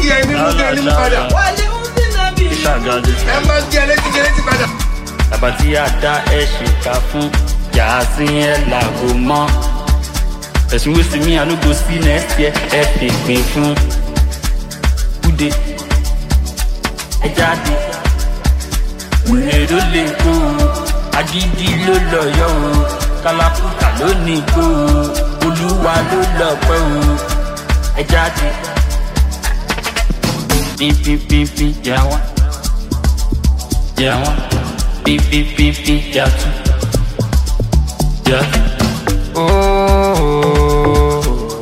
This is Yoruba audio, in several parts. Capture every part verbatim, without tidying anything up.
ẹni mú kí ẹni mú padà. ẹ má kí ẹlẹ́tì kí ẹlẹ́tì padà. bàbá tí a dá ẹ ṣèkà fún yàásín ẹ làgò mọ́ ẹ̀sùn wíṣí mi ànúgbò sí next year ẹ fi pín fún kúdé ẹ jáde wèrè ló lè kó o agídí ló lọ yọ o kálákùtà ló ní kó o olúwa ló lọ pẹ́ o ẹ jáde pípípípí yà wá yà wá pípípípí yà tún yà tún. Oh,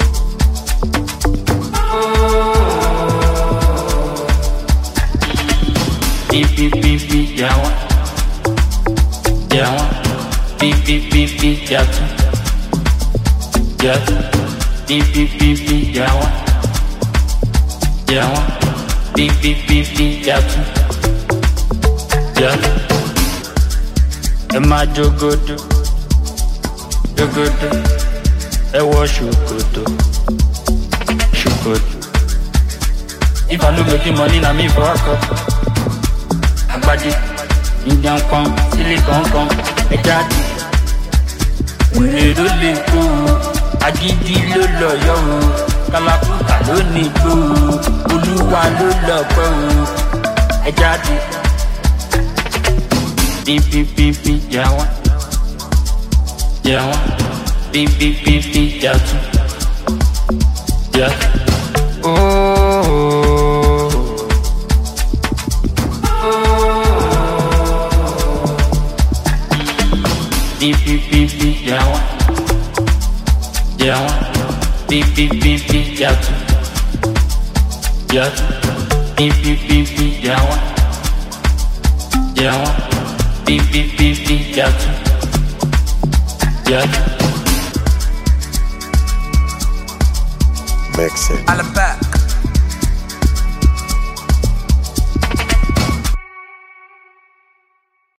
beep beep beep beep, yeah one, yeah one, beep beep beep beep, yeah two, yeah two, beep beep beep beep, yeah one, yeah one, beep beep beep beep, yeah two, yeah two. Am I jogodo? Jogodo, ẹ wọ ṣòkòtò, ṣòkòtò. If I no go get money, na me for up. Agbadi, Indian pump, silicon pump, ẹ jáde. Wèrè ló lè kó o, agídí ló lọ yọ o, kálákùtà ló ní gbó o, olúwa ló lọ pẹ́ o, ẹ jáde. Pípípípí, yà wá. Yeah, one, beep, beep, beep, beep, yeah, two, yeah, two. Oh, beep, beep, beep, beep, yeah, one, yeah, one, beep, beep, beep, beep, yeah, two, yeah, two. Beep, beep, beep, beep, yeah, one, yeah, one, beep, beep, beep, beep, yeah, two. Yeah. Mix it. All about.